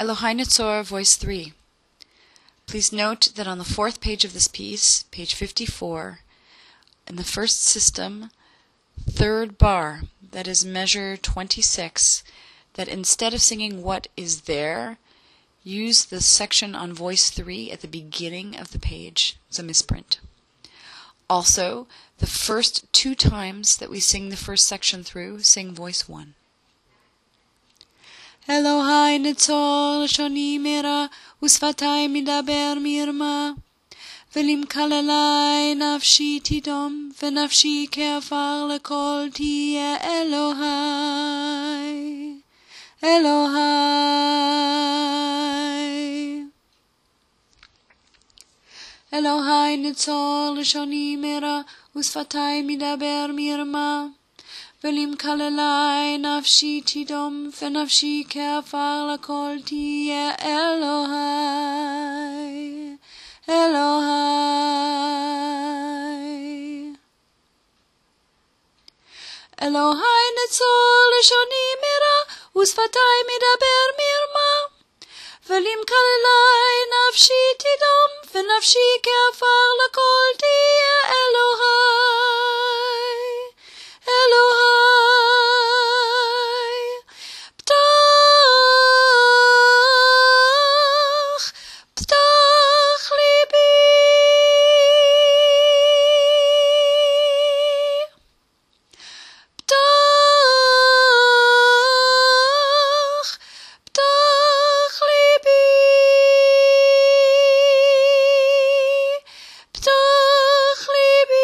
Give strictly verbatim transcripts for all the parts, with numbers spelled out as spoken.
Elohai Netzor, Voice three. Please note that on the fourth page of this piece, page fifty-four, in the first system, third bar, that is measure twenty-six, that instead of singing what is there, use the section on voice three at the beginning of the page. It's a misprint. Also, the first two times that we sing the first section through, sing voice one. Elohai Netzor לשון מרע ושפתי מדבר מרמה ולמקללי נפשי תדום ונפשי כעפר לכל תהיה אלוהי אלוהי אלוהי נצור לשוני מרע ושפתי מדבר מרמה ולמקללי נפשי תדום ונפשי כעפר לכל תהיה אלוהי אלוהי אלוהי נצור לשוני מרע ושפתי מדבר מרמה ולמקללי נפשי תדום ונפשי כעפר לכל תהיה אלוהי אלוהי פתח פתח ליבי פתח פתח ליבי פתח ליבי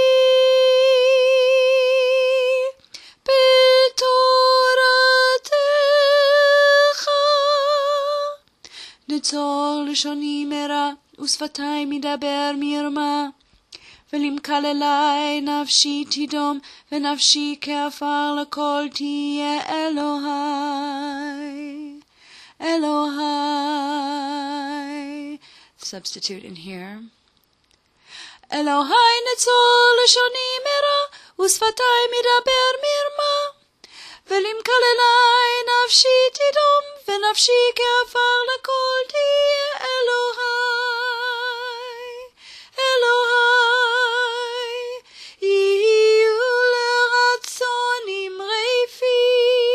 נצור לשוני מרע ושפתי מדבר מרמה ולמקללי נפשי תדום ונפשי כעפר לכל תהיה אלוהי אלוהי. Substitute in here. אלוהי נצור לשוני מרע ושפתי מדבר מרמה ולמקללי נפשי תדום ונפשי כעפר לכל תהיה אלוהי אלוהי יהיו לרצון אמרי פי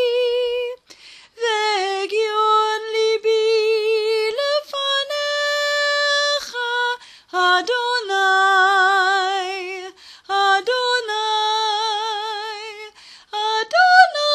והגיון ליבי לפניך אדוני אדוני אדוני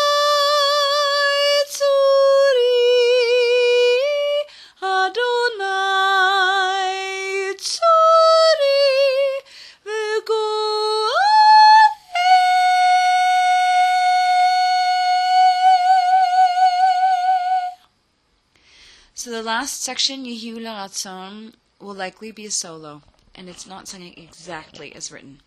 So the last section, Yehiu L'Ratzon, will likely be a solo, and it's not singing exactly as written.